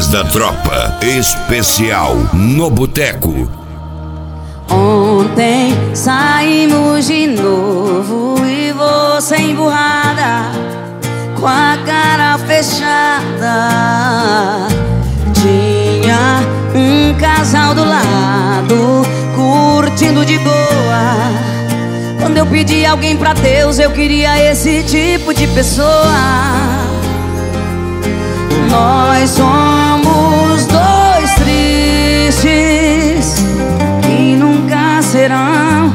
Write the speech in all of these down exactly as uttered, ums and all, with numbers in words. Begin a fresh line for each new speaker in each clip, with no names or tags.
da Tropa, especial no Boteco.
Ontem saímos de novo e você emburrada, com a cara fechada. Tinha um casal do lado, curtindo de boa. Quando eu pedi alguém pra Deus, eu queria esse tipo de pessoa. Nós somos dois tristes que nunca serão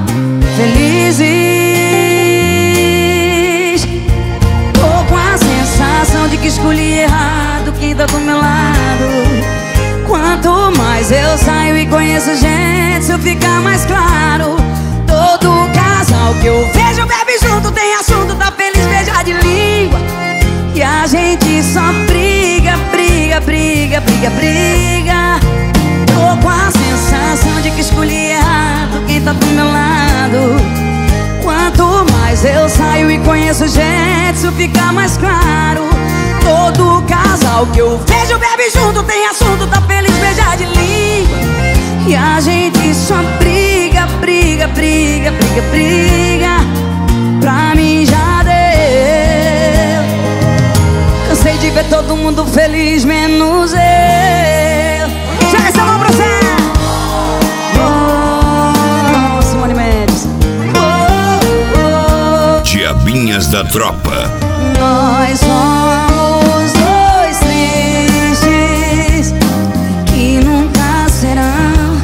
felizes. Tô com a sensação de que escolhi errado quem tá do meu lado. Quanto mais eu saio e conheço gente, isso fica mais claro. Todo casal que eu vejo bebe junto, tem assunto, tá feliz, beija de língua. E a gente só briga, briga, briga, briga, briga. Tô com a sensação de que escolhi errado quem tá do meu lado. Quanto mais eu saio e conheço gente, isso fica mais claro. Todo casal que eu vejo bebe junto, tem assunto, tá feliz, beija de língua. E a gente só briga, briga, briga, briga, briga. Pra mim já deu. Cansei de ver todo mundo feliz, menos eu. Joga essa mão pra você. Oh, Simone Mendes. Oh, oh.
Diabinhas da Tropa.
Nós somos dois tristes que nunca serão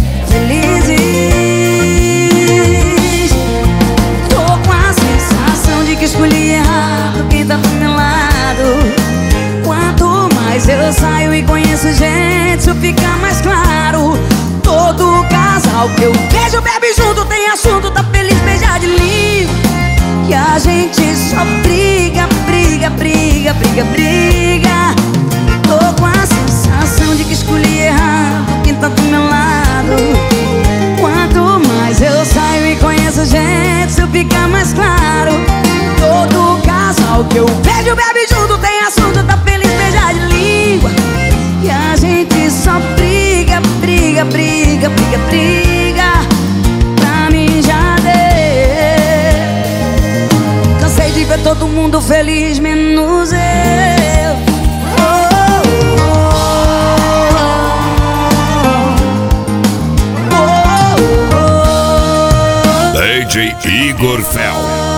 felizes. Tô com a sensação de que escolhi errado quem tá do meu lado. Quanto mais eu saio e conheço gente, isso fica mais claro. Todo casal que eu vejo bebe junto, tem assunto, tá feliz, beija de língua. E a gente só briga, briga, briga, briga, briga. Tô com a sensação de que escolhi errado quem tá do meu lado. Quanto mais eu saio e conheço gente, isso fica mais claro. Todo casal que eu vejo bebe junto, tem assunto, tá feliz, beija de língua. E a gente só briga, briga, briga, briga, briga. Pra mim já deu. Cansei de ver todo mundo feliz, menos eu. Oh, oh, oh, oh.
D J Igor Fel.